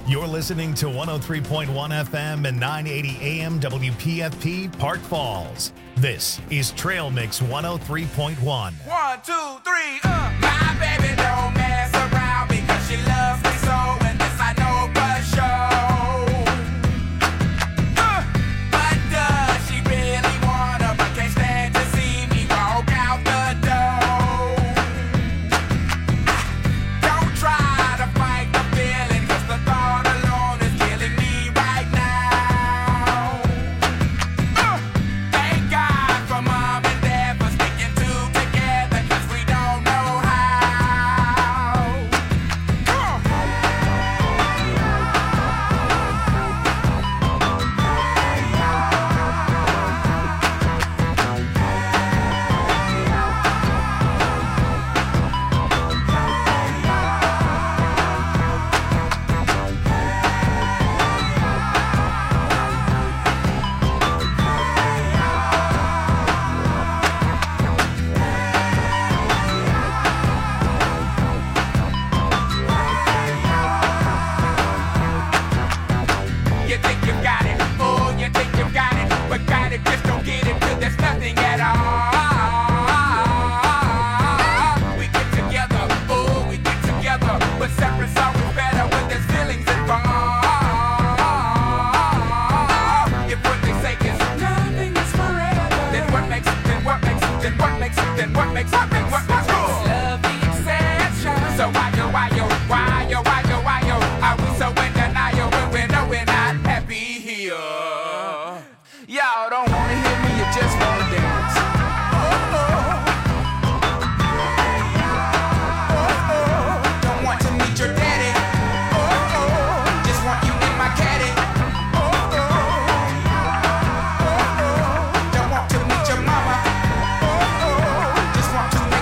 You're listening to 103.1 FM and 980 AM WPFP Park Falls. This is Trail Mix 103.1. 1, 2, 3, My baby don't mess around because she loves me so, and this I know for sure. But does she really wanna, but can't stand to see me walk out the door? Don't try to fight the feeling, cause the thought alone is killing me right now. Thank God for mom and dad for sticking two together, cause we don't know how. You think you got it, oh, you think you got it, but got it, just don't get it, 'cause there's nothing at all. We get together, oh, we get together, but separate's always better when there's feelings involved. If what they say is nothing is forever, then what makes it, then what makes it, then what makes it, then what makes it, then what makes it? Love the exception. So why yo, are we so in denial when we know we're not happy here? Y'all don't wanna hear me, you just wanna dance. Don't want to meet your daddy. Just want you in my caddy. Don't want to meet your mama. Just want to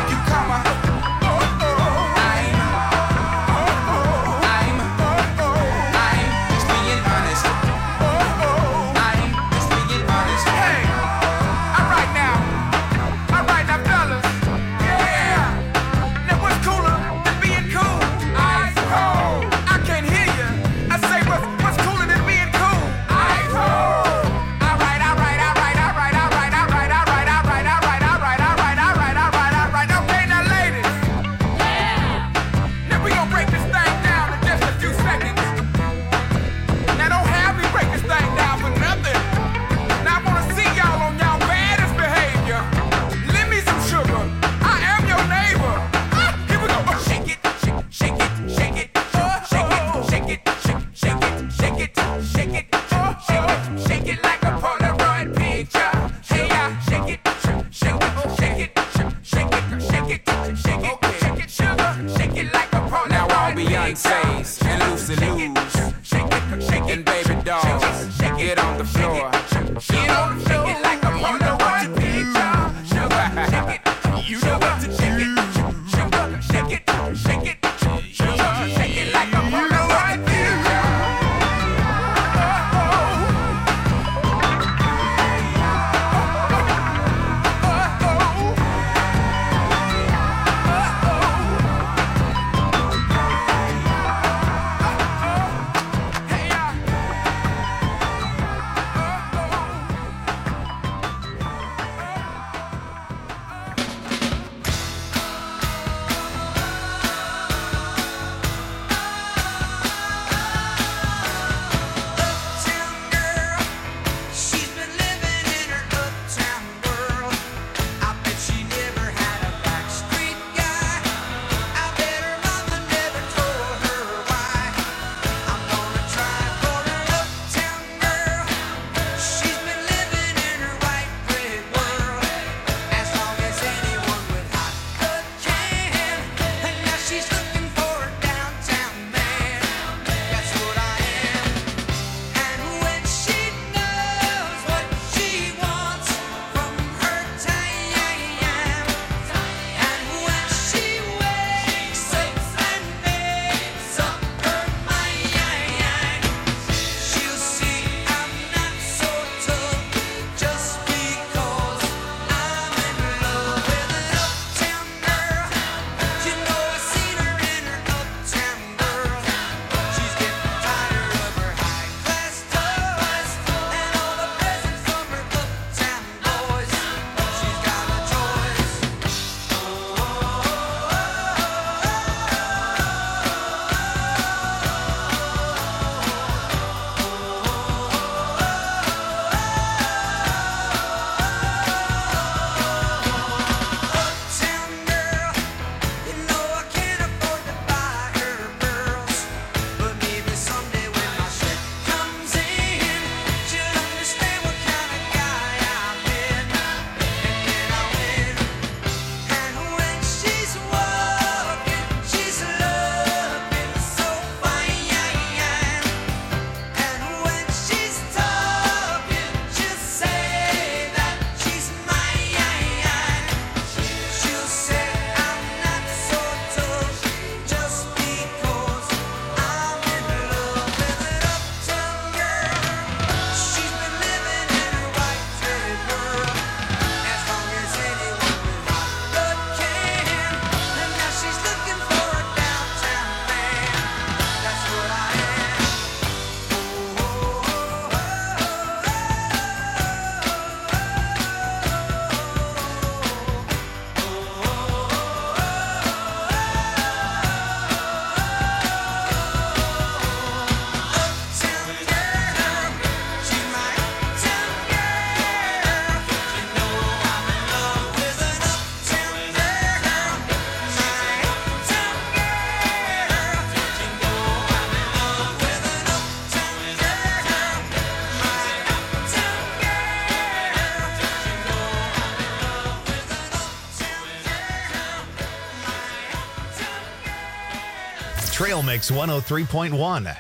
Trail Mix 103.1.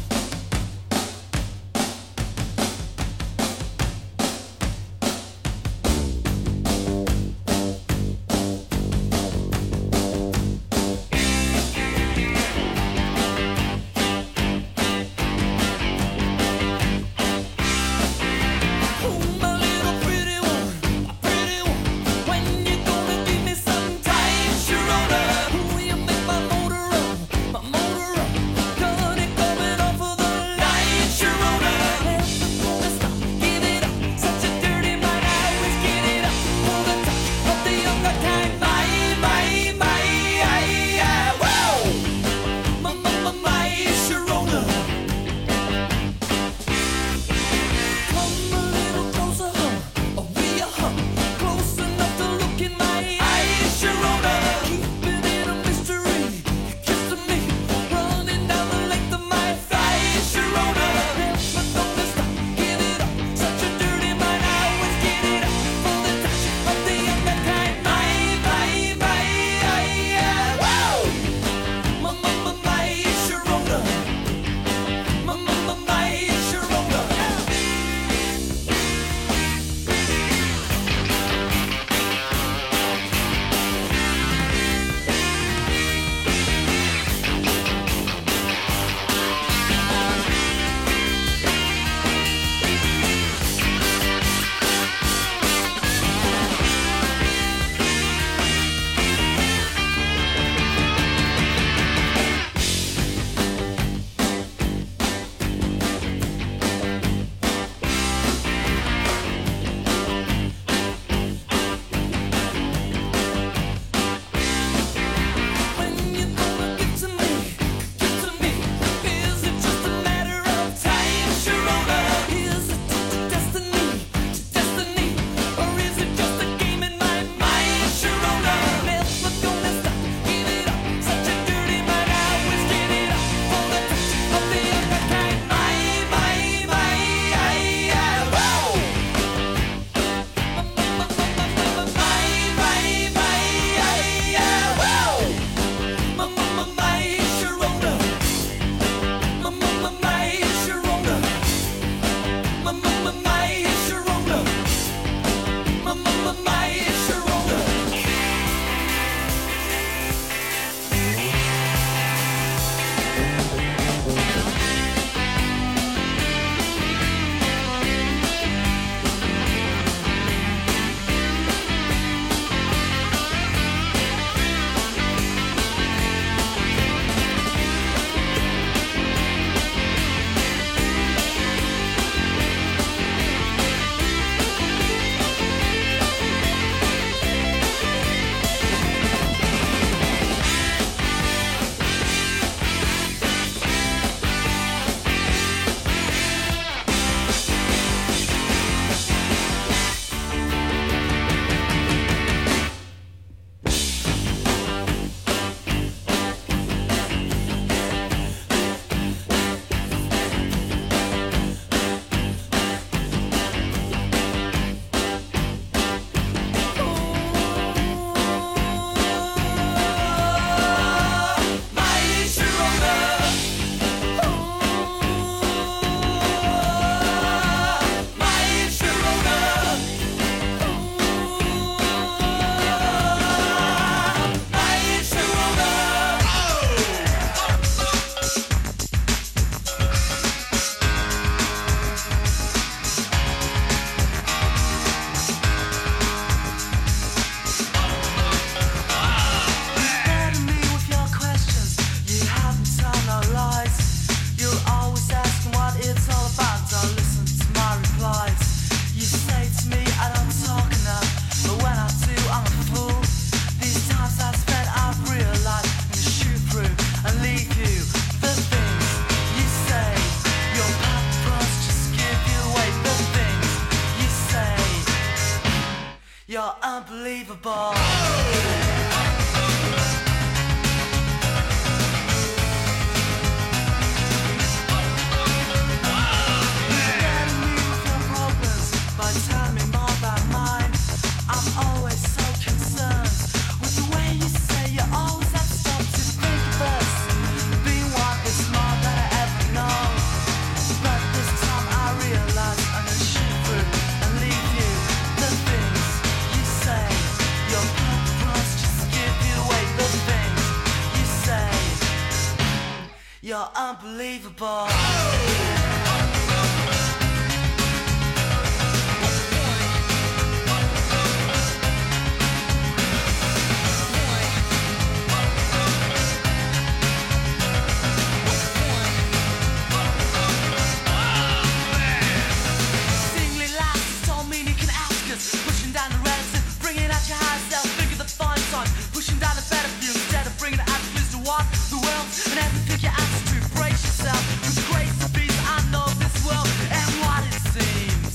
unbelievable. Be You're unbelievable. Pushing down the relative, bringing out your high self. Think of the fun song, pushing down the battlefield instead of bringing the attitudes to walk the world and have to pick your attitude. Brace yourself, cause grace to be I know this world and what it seems.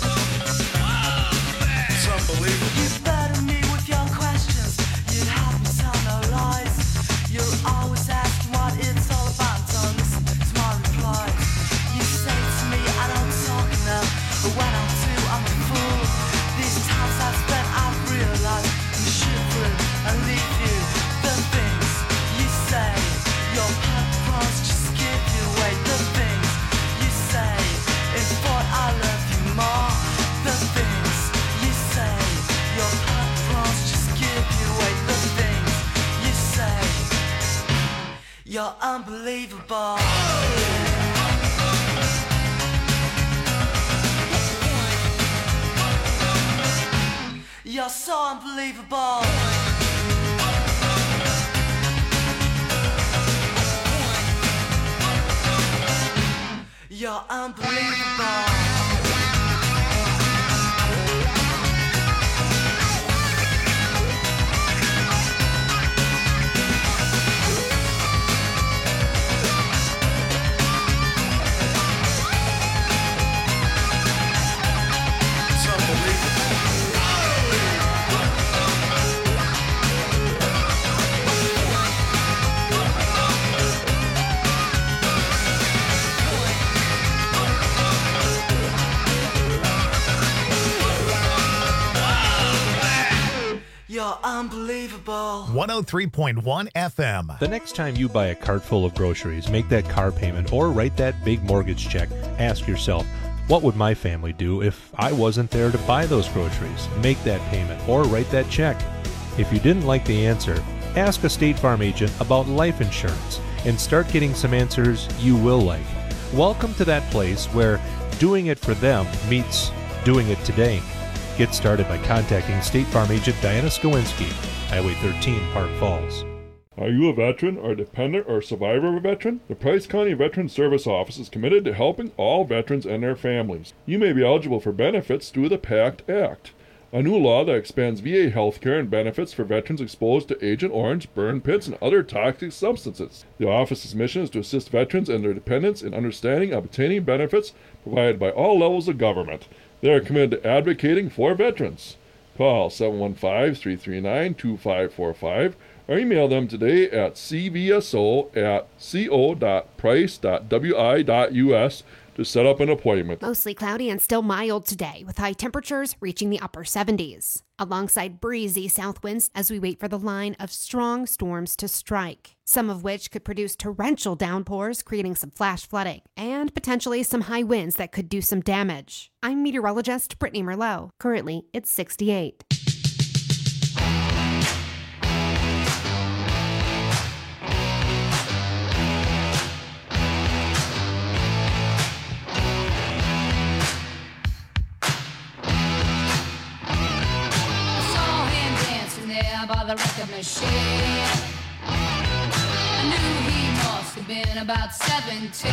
It's unbelievable. You burden me with your questions, you'd help me tell no lies. You're always asking what it's all about, don't listen to my replies. You say to me I don't talk enough, but when I do I'm a fool. These times I've spent, I've realized I'm shivering and leave you. The things you say, your purpose just give you away. The things you say, in thought I love you more. The things you say, your purpose just give you away. The things you say, you're unbelievable. You're so unbelievable. You're unbelievable. You're unbelievable. 103.1 FM. The next time you buy a cart full of groceries, make that car payment, or write that big mortgage check, ask yourself, what would my family do if I wasn't there to buy those groceries? Make that payment or write that check. If you didn't like the answer, ask a State Farm agent about life insurance and start getting some answers you will like. Welcome to that place where doing it for them meets doing it today. Get started by contacting State Farm agent Diana Skowinski, Highway 13, Park Falls. Are you a veteran or dependent or survivor of a veteran? The Price County Veteran Service Office is committed to helping all veterans and their families. You may be eligible for benefits through the PACT Act, a new law that expands VA health care and benefits for veterans exposed to Agent Orange, burn pits, and other toxic substances. The office's mission is to assist veterans and their dependents in understanding and obtaining benefits provided by all levels of government. They are committed to advocating for veterans. Call 715-339-2545 or email them today at cvso@co.price.wi.us to set up an appointment. Mostly cloudy and still mild today, with high temperatures reaching the upper 70s, alongside breezy south winds as we wait for the line of strong storms to strike, some of which could produce torrential downpours, creating some flash flooding, and potentially some high winds that could do some damage. I'm meteorologist Brittany Merlot. Currently, it's 68. By the record machine, I knew he must have been about 17.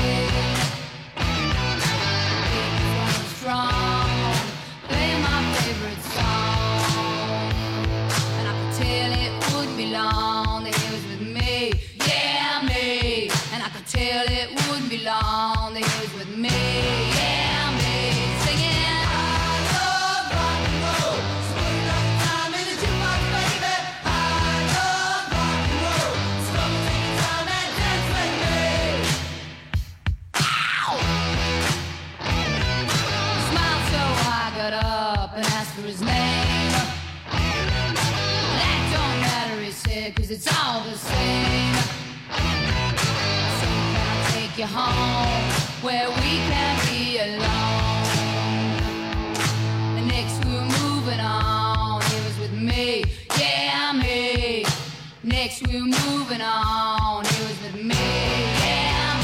He was strong, playing my favorite song, and I could tell it wouldn't be long that he was with me, yeah me. And I could tell it wouldn't be long that he was with me, yeah me. Singing. And asked for his name. That don't matter, he said, 'cause it's all the same. So can I take you home where we can be alone? And next we were moving on. He was with me, yeah me. Next we were moving on. He was with me, yeah me.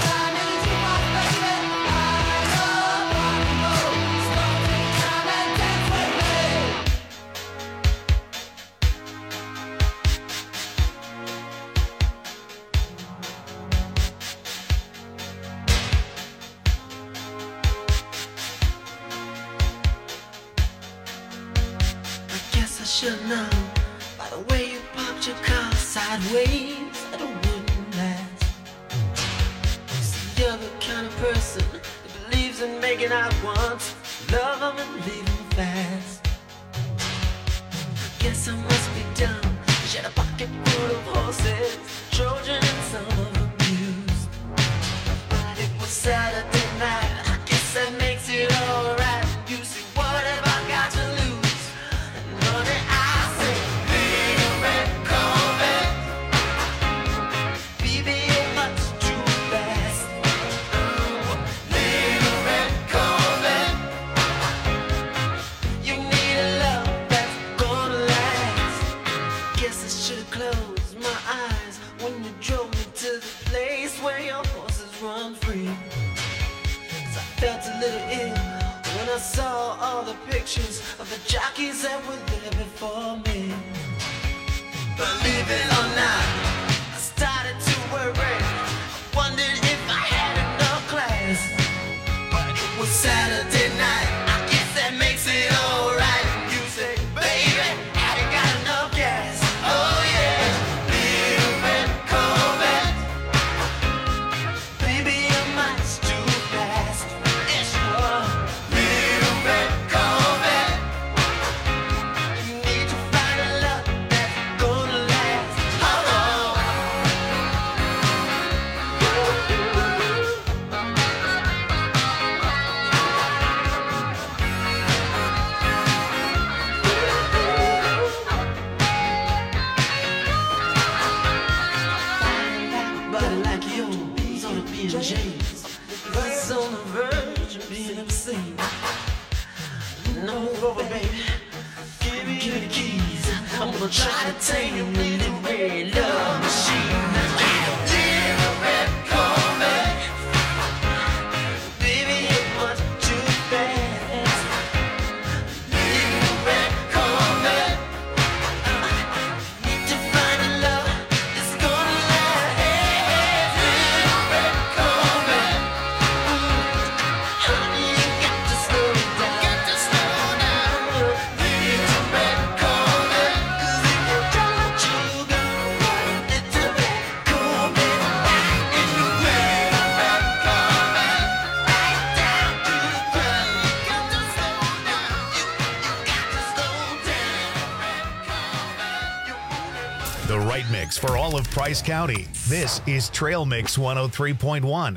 time in the jukebox, baby. I love rock and roll. So don't take time and dance with me. I guess I should know by the way you popped your car sideways that it wouldn't last. See, you're the kind of person that believes in making out once, love them and leave them fast. I guess I must be dumb. She had a pocket full of horses, Trojan and some of them used. But it was Saturday night. I guess that makes it alright. You see, what have I got to lose? And honey, I say, little red Corvette, baby, you're much too fast. Little red Corvette, you need a love that's gonna last. Guess I should've closed my eyes when you drove me to the place where your horses run free. 'Cause I felt a little ill when I saw all the pictures of the jockeys that were there before me. Believe it or not, I started to worry. I wondered if I had enough class. But it was Saturday night. I guess that makes it alright. You say, baby, have you got enough gas? Oh yeah, little red Corvette, baby, you're much too fast. Yes, you are. Little red Corvette, you need to find a love that's gonna last. Oh, body like yours ought to be in chains. That's on the verge of being obscene. No, move over, baby. Give me the keys. I'm gonna try to tame your little red love machine. Little red Corvette, baby, you're much too fast. Little red Corvette, need to find a love that's gonna last. Little red Corvette, honey, you got to slow down. Little red Corvette, 'cause if you don't, you go. Little red Corvette, right in the red Corvette, right down to the ground. You got to slow down. You got to slow down. The right mix for all of Price County. This is Trail Mix 103.1.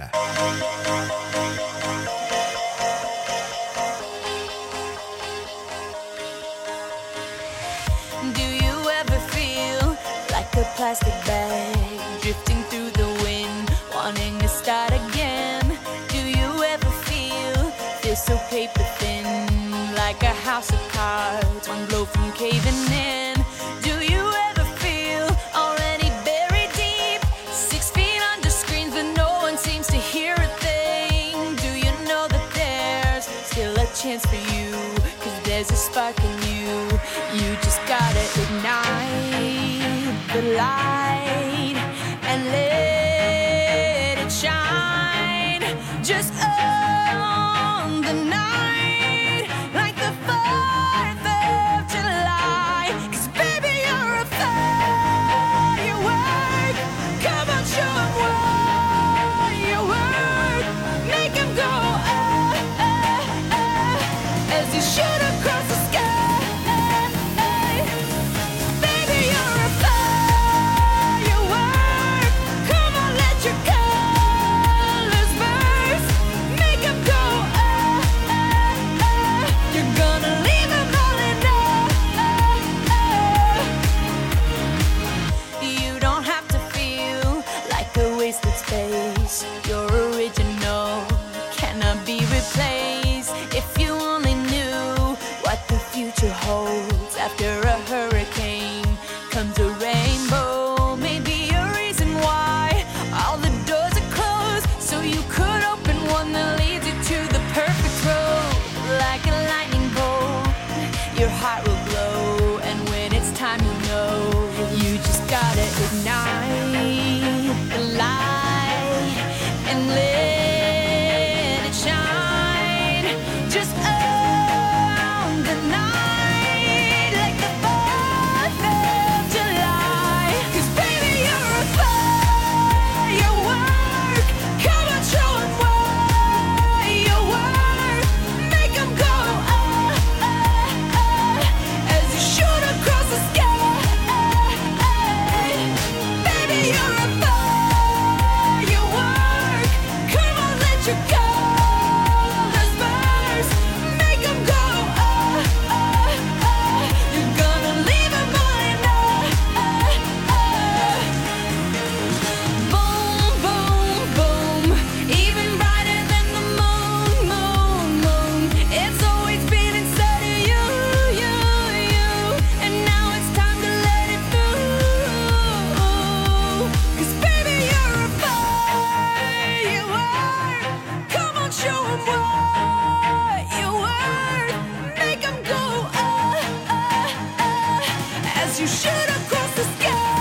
Do you ever feel like a plastic bag drifting through the wind, wanting to start again? Do you ever feel so paper thin, like a house of cards, one blow from caving in? Do you ever feel already buried deep, 6 feet under screens, but no one seems to hear a thing? Do you know that there's still a chance for you? 'Cause there's a spark in you. You just gotta ignite the light and let it shine. Just on the night, like the 4th of July. 'Cause baby, you're a firework. Come on, show 'em what its base. Your original cannot be replaced. If you only knew what the future holds, after a hurricane comes a rainbow. Maybe a reason why all the doors are closed, so you could open one that leads you to the perfect road. Like a lightning bolt, your heart will glow, and when it's time, you know you just gotta ignite the light and let it shine. Just own the night like the 4th of July. 'Cause baby, you're a firework. Come on, show 'em what you're worth. Make 'em go as you shoot across the sky. Baby, you're a firework. Come on, let your colors burst. Make 'em go you're gonna leave 'em on boom, boom, boom. Even brighter than the moon, moon, moon. It's always been inside of you, you, you. And now it's time to let it through. 'Cause baby, you're a firework. Come on, show 'em what you're worth. Make 'em go as you shoot across the sky.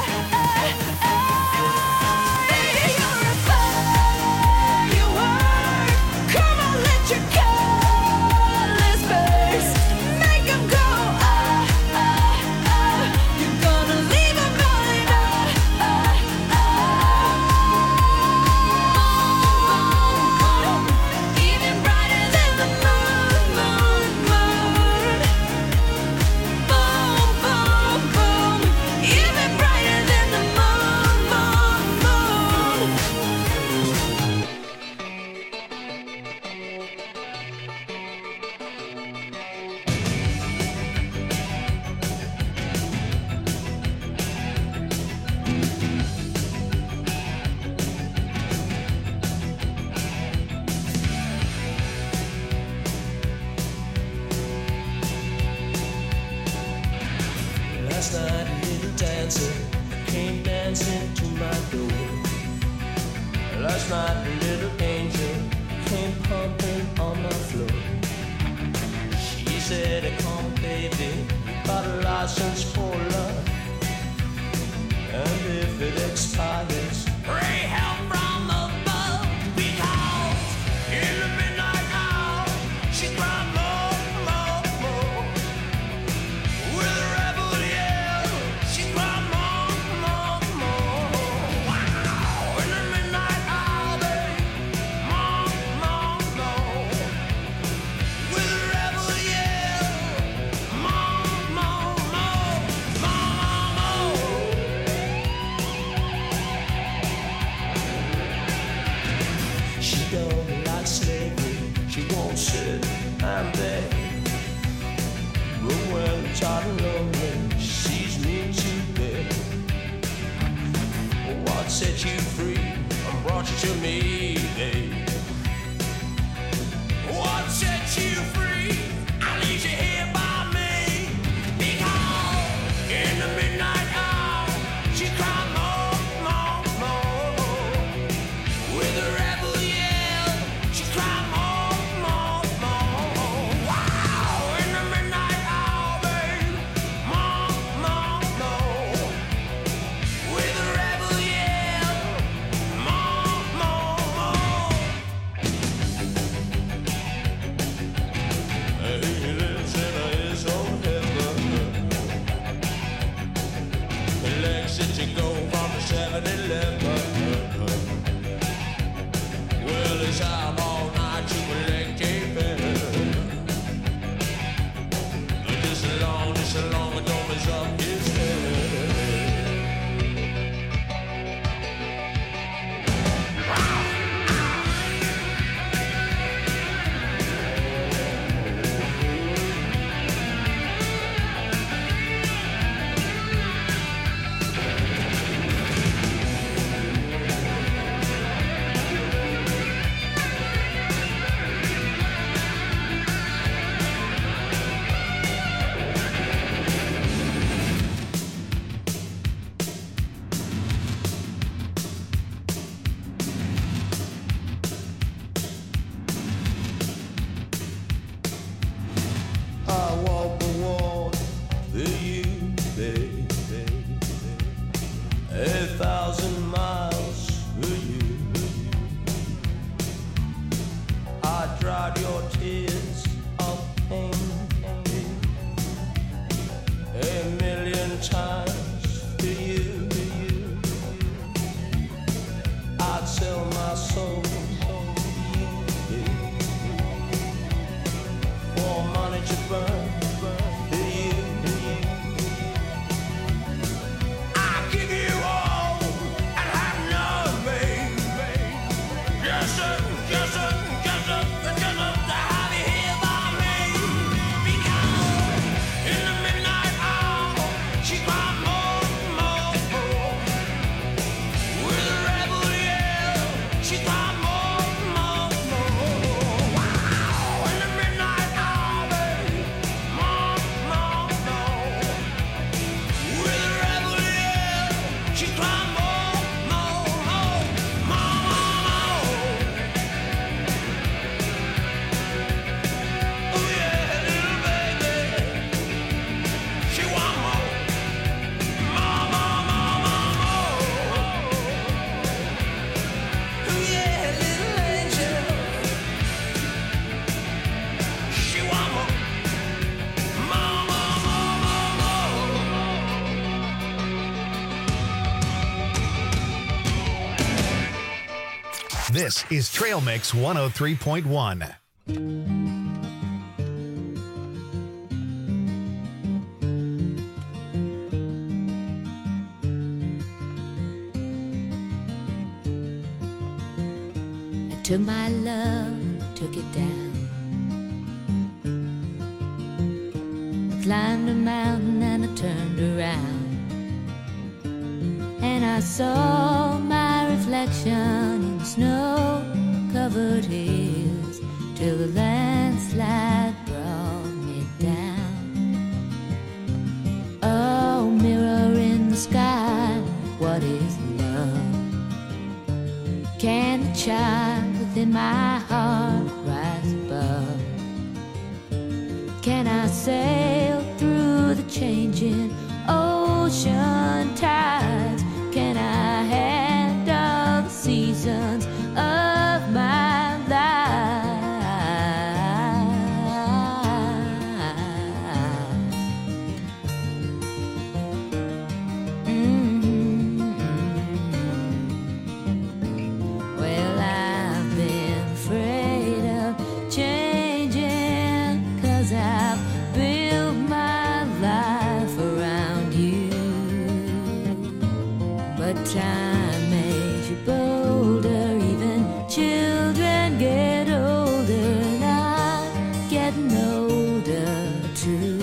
Baby, you're a firework. Come on, let your colors burst. Make 'em go you're gonna leave 'em on even brighter than the moon, moon, moon. Boom, boom, boom. Even brighter than the moon, moon, moon. Last night, a little dancer came dancing to my door. Last night, a little angel came pumping on my floor. She said, "Come, baby, got a license for love, and if it expires, pray help from above, because in the midnight hour, she cried more, more, more. With a rebel yell, she cried more, more, more. Wow! In the midnight hour, babe, more, more, more. With a rebel yell, more, more, more, more, more. She don't like slavery, she won't sit and beg. But when I'm tired and lonely, she sees me today. What set you free and brought you to me, babe? What set you free? I leave you here by me. Because in the midnight hour, she cried more, more, more. With a rebel yell, she cried more, more, more. Wow! In the midnight hour, babe, more, more, more. With a rebel yell, more, more, more. dried your tears of pain 1,000,000 times to you. I'd sell my soul for money to burn to you. I'll give you all and have nothing. Just to have you here by me. Because in the midnight hour, she cried more. With a rebel yell, she cried more. Wow, in the midnight hour, baby, more. With a rebel yell, she cried more. Oh yeah, little baby, she want more. Oh yeah, little angel, she want more. This is Trail Mix 103.1. I took my love, took it down. I climbed a mountain and I turned around. And I saw my reflection in snow-covered hills till the landslide brought me down. Oh, mirror in the sky, what is love? Can the child within my heart rise above? Can I sail through the changing ocean tides? Can I handle the seasons of my life? Well, I've been afraid of changing 'cause I've built my life around you. But time makes you bolder, even children get older, and I'm getting older too.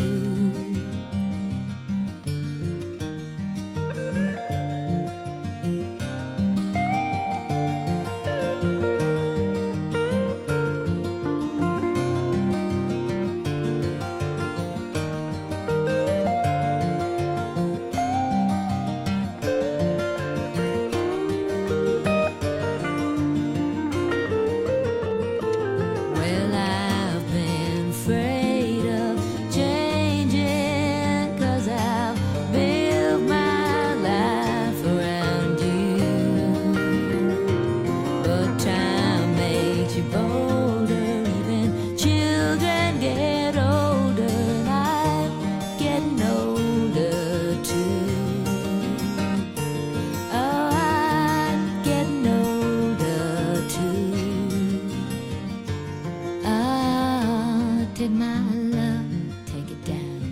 Well, I've been afraid of changing 'cause I've built my life around you. But time makes you bolder, even children get older, and I'm getting older too. Oh, I'm getting older too. Oh, take my love, take it down.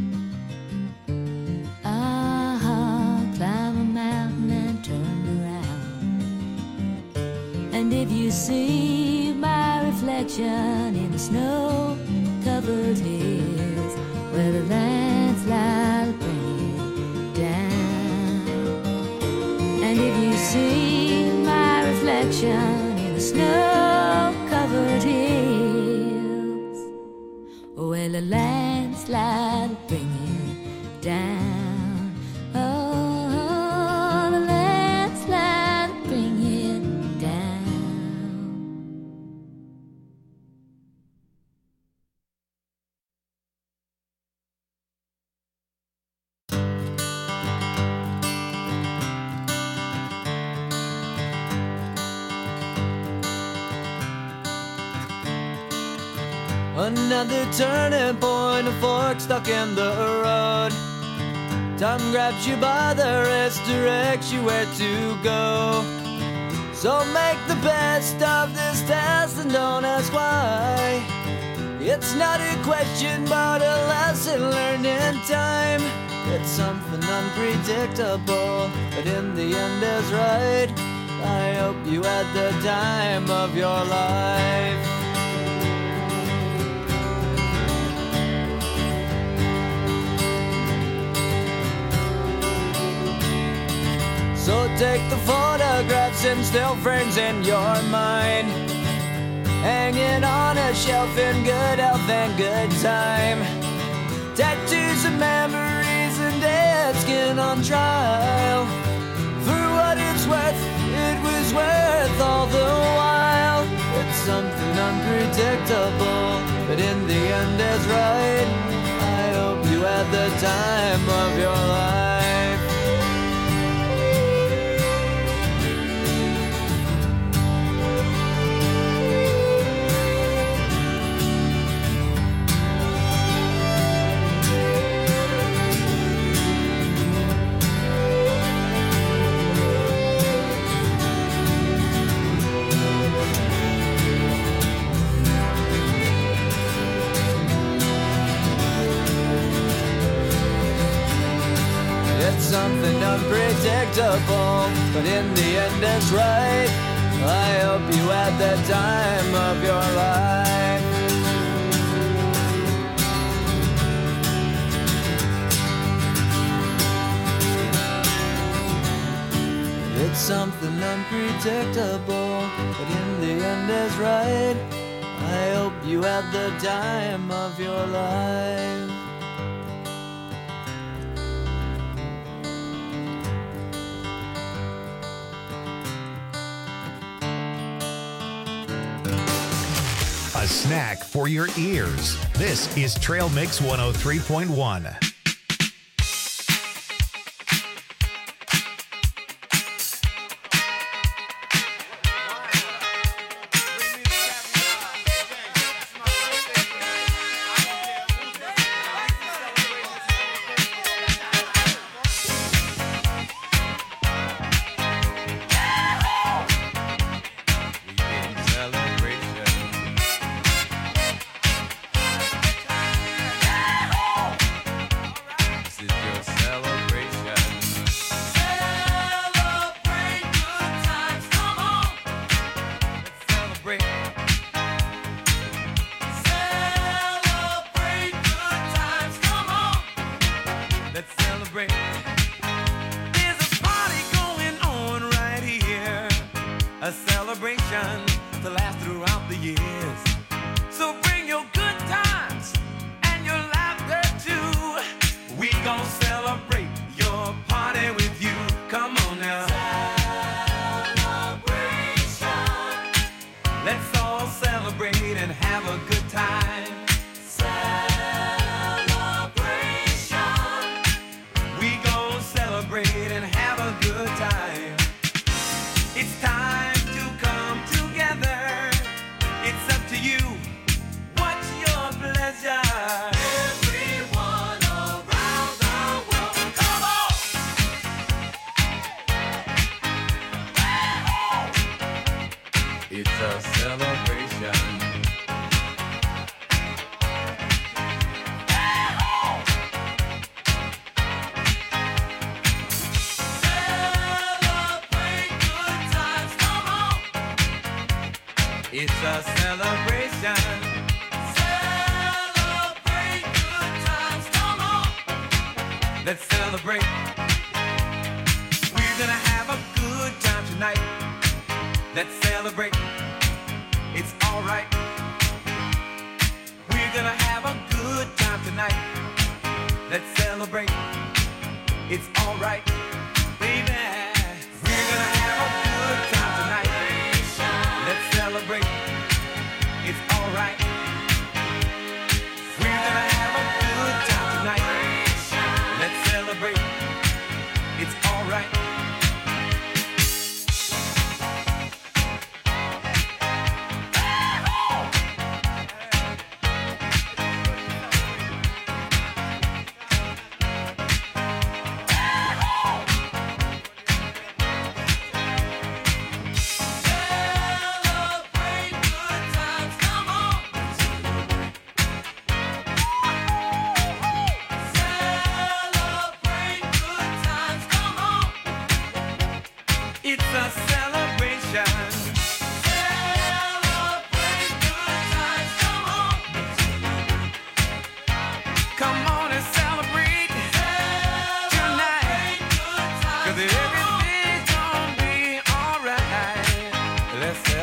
Oh, climb a mountain and turn around. And if you see my reflection in the snow-covered hills, where the landslide will bring it down. And if you see my reflection in the snow-covered hills, well, the landslide will bring it down. Oh, the landslide will bring it down. Another turning point, a fork stuck in the road. Time grabs you by the wrist, directs you where to go. So make the best of this test and don't ask why. It's not a question but a lesson learned in time. It's something unpredictable, but in the end is right. I hope you had the time of your life. So take the photographs and still frames in your mind, hanging on a shelf in good health and good time. Tattoos of memories and dead skin on trial. For what it's worth, it was worth all the while. It's something unpredictable, but in the end is right. I hope you had the time of your life. Something unpredictable, but in the end it's right. I hope you had the time of your life. It's something unpredictable, but in the end is right. I hope you had the time of your life. A snack for your ears. This is Trail Mix 103.1.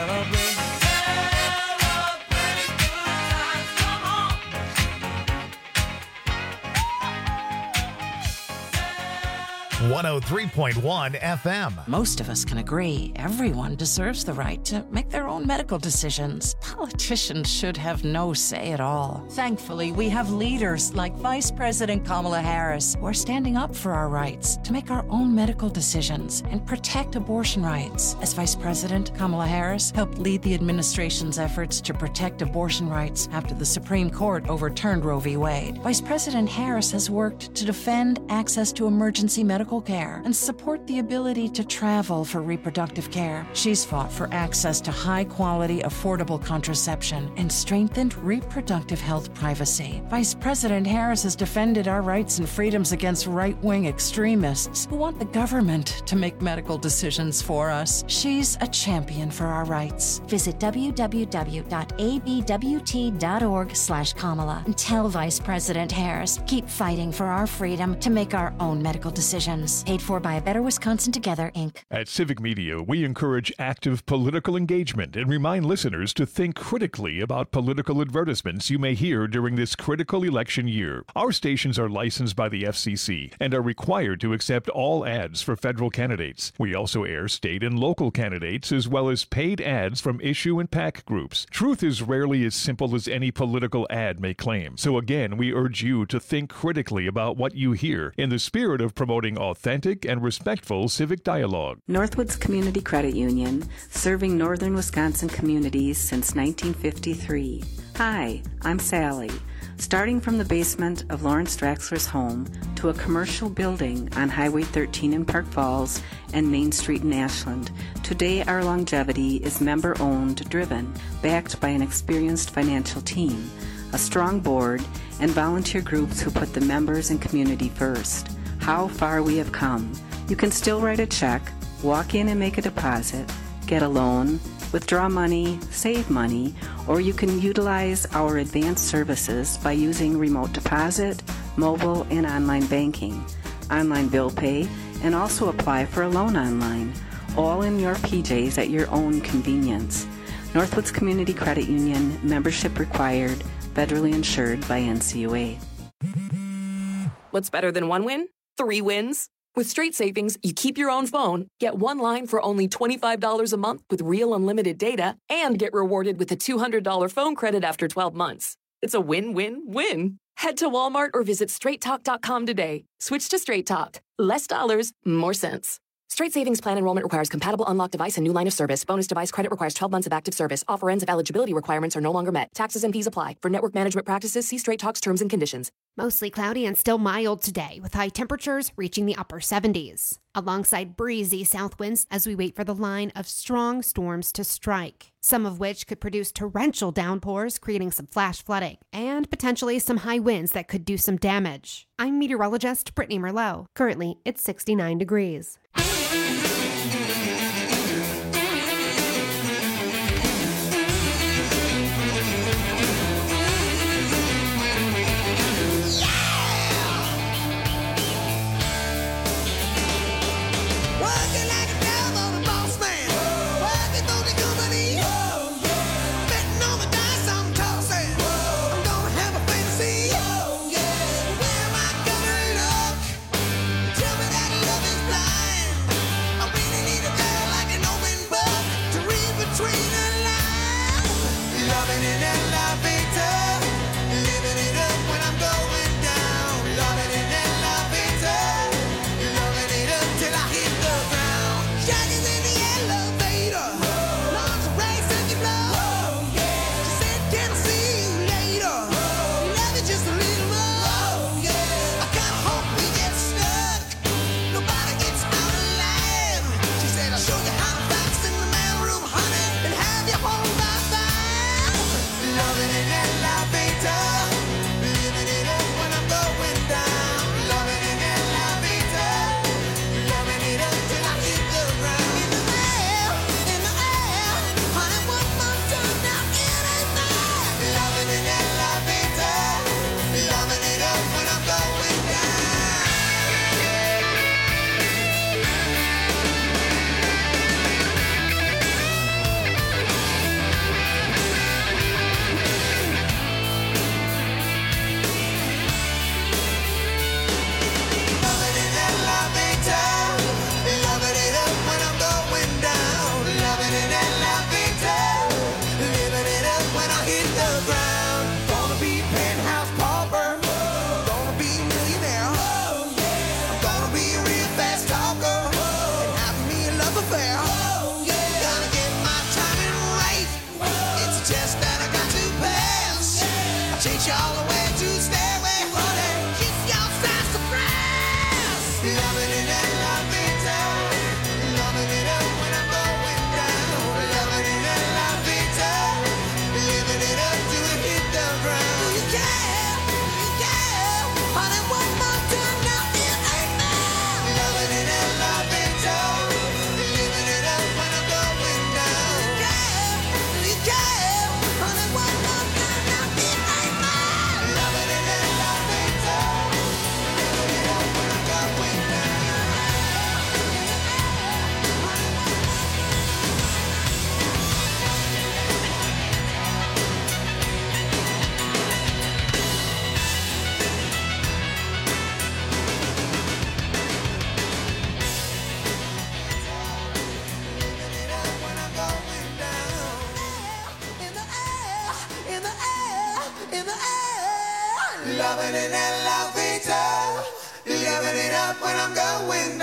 celebrate. Celebrate good times, come on. 103.1 FM. Most of us can agree everyone deserves the right to make their own medical decisions. Politicians should have no say at all. Thankfully, we have leaders like Vice President Kamala Harris who are standing up for our rights to make our own medical decisions and protect abortion rights. As Vice President, Kamala Harris helped lead the administration's efforts to protect abortion rights after the Supreme Court overturned Roe v. Wade. Vice President Harris has worked to defend access to emergency medical care and support the ability to travel for reproductive care. She's fought for access to high-quality, affordable contraception and strengthened reproductive health privacy. Vice President Harris has defended our rights and freedoms against right-wing extremists who want the government to make medical decisions for us. She's a champion for our rights. Visit www.abwt.org/Kamala and tell Vice President Harris, keep fighting for our freedom to make our own medical decisions. Paid for by A Better Wisconsin Together, Inc. At Civic Media, we encourage active political engagement and remind listeners to think critically about political advertisements you may hear during this critical election year. Our stations are licensed by the FCC and are required to accept all ads for federal candidates. We also air state and local candidates as well as paid ads from issue and PAC groups. Truth is rarely as simple as any political ad may claim. So again, we urge you to think critically about what you hear in the spirit of promoting authentic and respectful civic dialogue. Northwoods Community Credit Union, serving northern Wisconsin communities since 1953. Hi, I'm Sally. Starting from the basement of Lawrence Draxler's home to a commercial building on Highway 13 in Park Falls and Main Street in Ashland, today our longevity is member-owned, driven, backed by an experienced financial team, a strong board, and volunteer groups who put the members and community first. How far we have come. You can still write a check, walk in and make a deposit, get a loan, withdraw money, save money, or you can utilize our advanced services by using remote deposit, mobile, and online banking, online bill pay, and also apply for a loan online, all in your PJs at your own convenience. Northwoods Community Credit Union, membership required, federally insured by NCUA. What's better than one win? 3 wins. With Straight Savings, you keep your own phone, get one line for only $25 a month with real unlimited data, and get rewarded with a $200 phone credit after 12 months. It's a win-win-win. Head to Walmart or visit straighttalk.com today. Switch to Straight Talk. Less dollars, more sense. Straight Savings Plan enrollment requires compatible unlocked device and new line of service. Bonus device credit requires 12 months of active service. Offer ends if eligibility requirements are no longer met. Taxes and fees apply. For network management practices, see Straight Talk's terms and conditions. Mostly cloudy and still mild today, with high temperatures reaching the upper 70s, alongside breezy south winds as we wait for the line of strong storms to strike, some of which could produce torrential downpours, creating some flash flooding, and potentially some high winds that could do some damage. I'm meteorologist Brittany Merlot. Currently, it's 69 degrees. Tell me that love is blind. Reach all the way to Stairway 40. Kiss your sassafras. Loving it and loving it up. Loving it up when I'm going down. Loving it and loving it up. Living it up till it hit the ground. Do you care? Do you care? Honey, one more time now it ain't now. Loving it and loving it up. Living it up when I'm going down. Do you care? Honey, one more time now it ain't now. Loving it and loving it up. Living it up when I'm going down. Loving it and loving it up. Loving it up when I'm going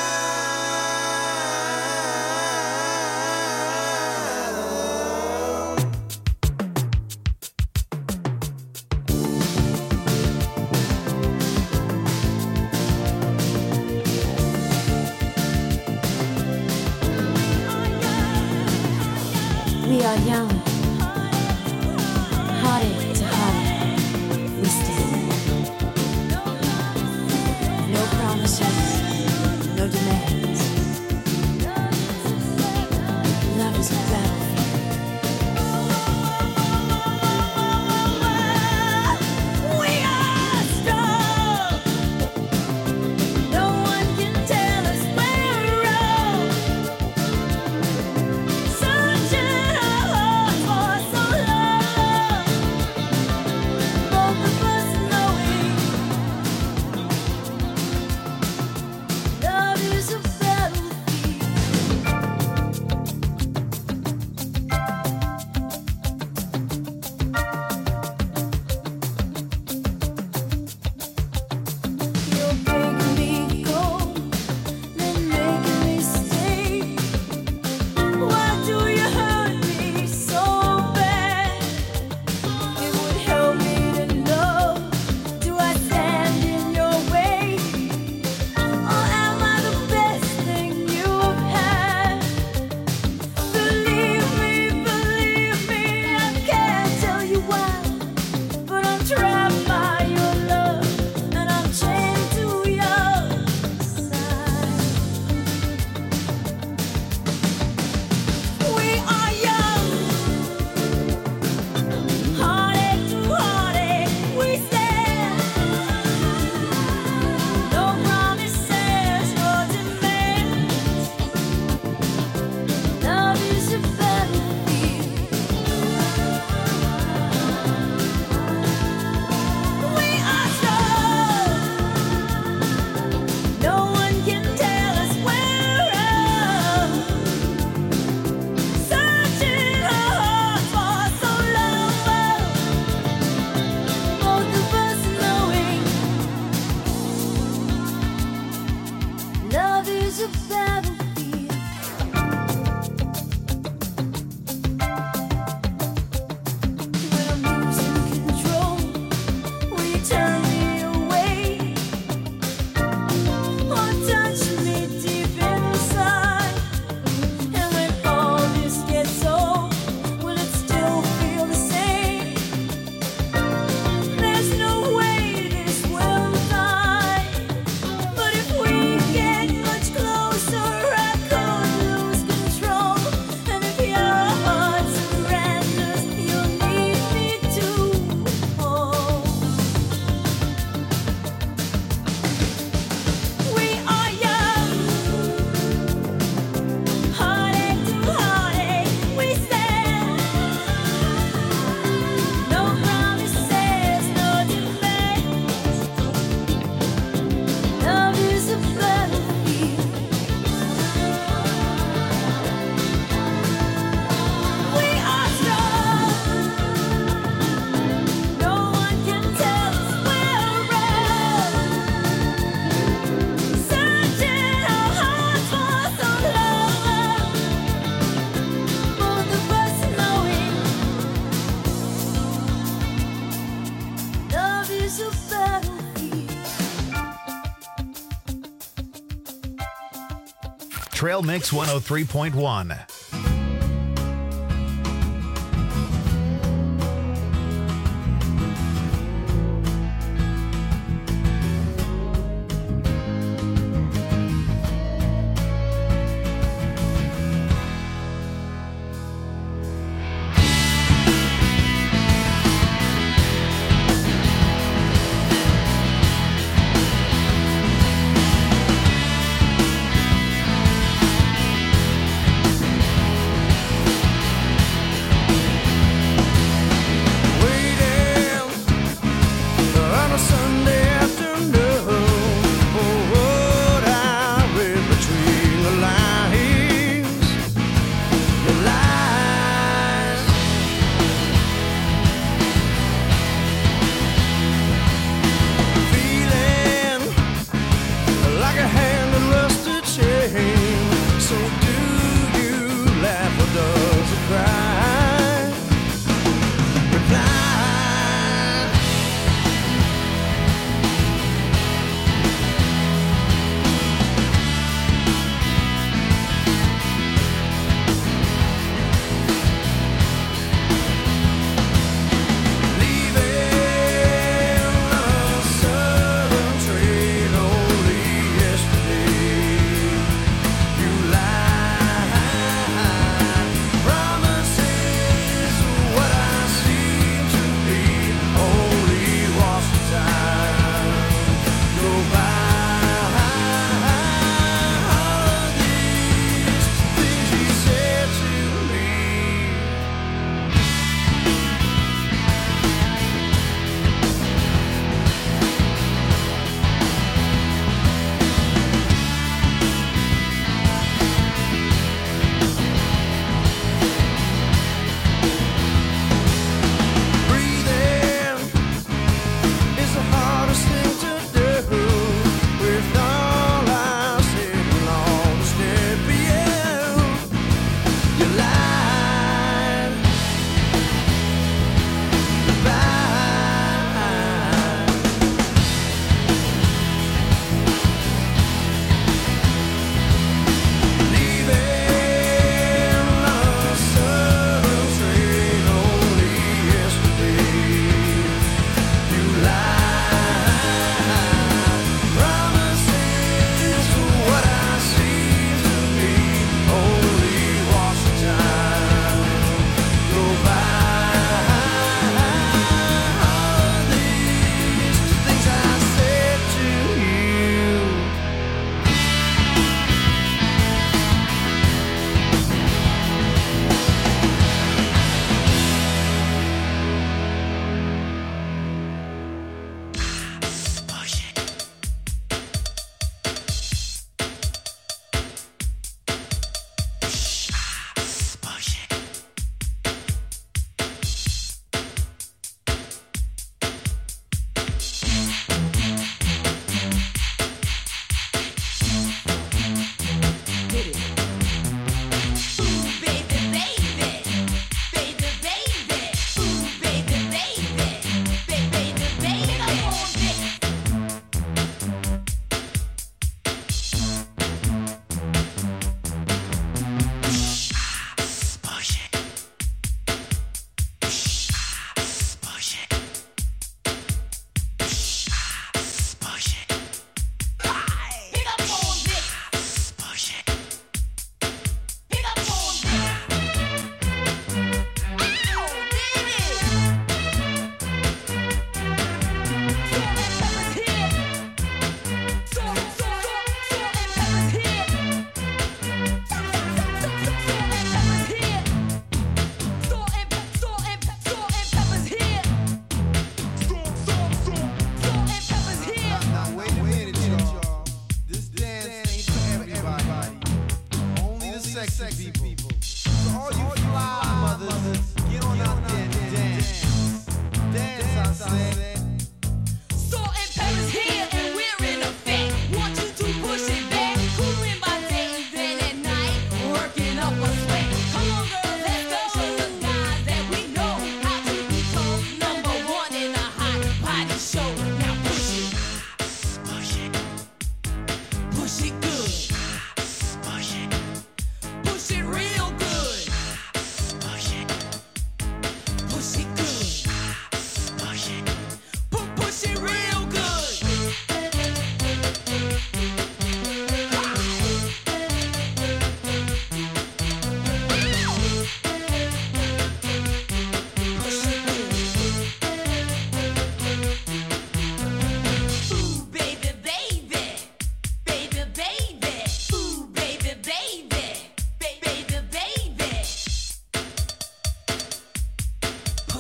down. We are young, hearted to heart, we stand. No promises, no demands. Love is a battlefield. We are strong. No one can tell us we're wrong. Searching our hearts for some love. Trail Mix 103.1.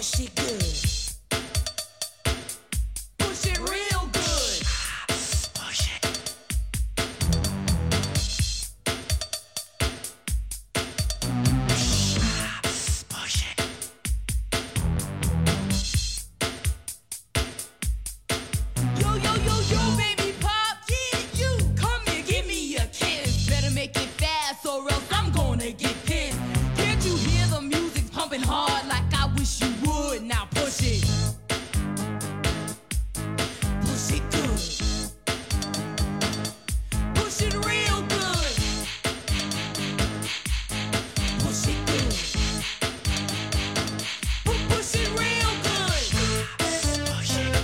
Push it good. Push it real good. Push it. Push it. Yo, yo, yo, yo, baby pop. Yeah, you. Come here, give me a kiss. Better make it fast or else I'm gonna get pissed. Can't you hear the music pumping hard like I wish you would? Now push it. Push it good. Push it real good. Push it good. Push it real good. Push it.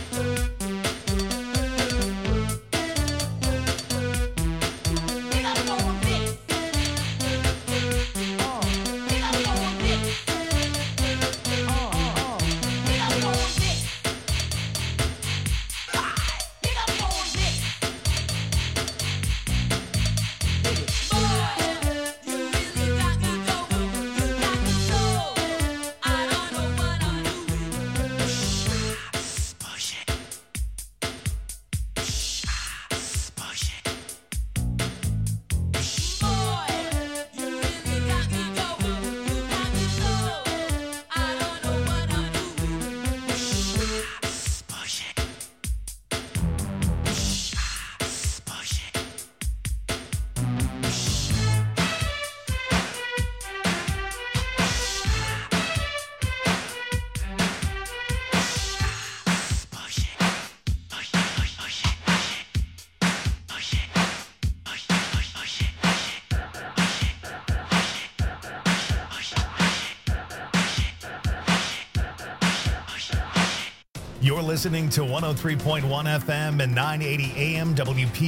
You gotta go with this. You gotta go with this. You gotta go with this. You gotta go with this. Boy, you really got me going. You got me so. I don't know what I'm doing. Push it. Push it. Boy, you really got me going. You got me so. I don't know what I'm doing. Push it. Push it. You're listening to 103.1 FM and 980 AM WP.